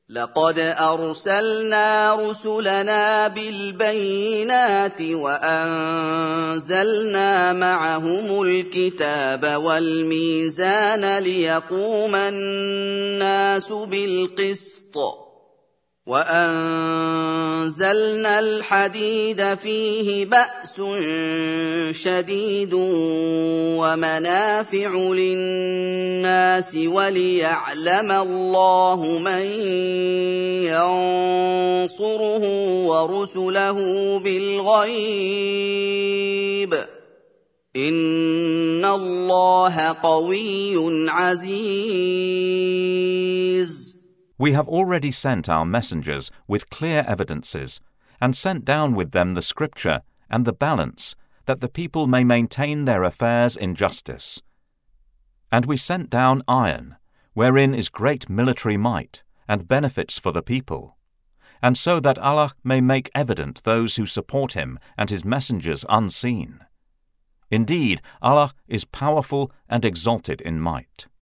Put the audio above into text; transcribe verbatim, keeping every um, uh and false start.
لقد أرسلنا رسلنا بالبينات وأنزلنا معهم الكتاب والميزان ليقوم الناس بالقسط وأنزلنا الحديد فيه بأس شديد ومنافع للناس وليعلم الله من ينصره ورسله بالغيب إن الله قوي عزيز. We have already sent our messengers with clear evidences, and sent down with them the scripture and the balance, that the people may maintain their affairs in justice. And we sent down iron, wherein is great military might, and benefits for the people, and so that Allah may make evident those who support Him and His messengers unseen. Indeed, Allah is powerful and exalted in might.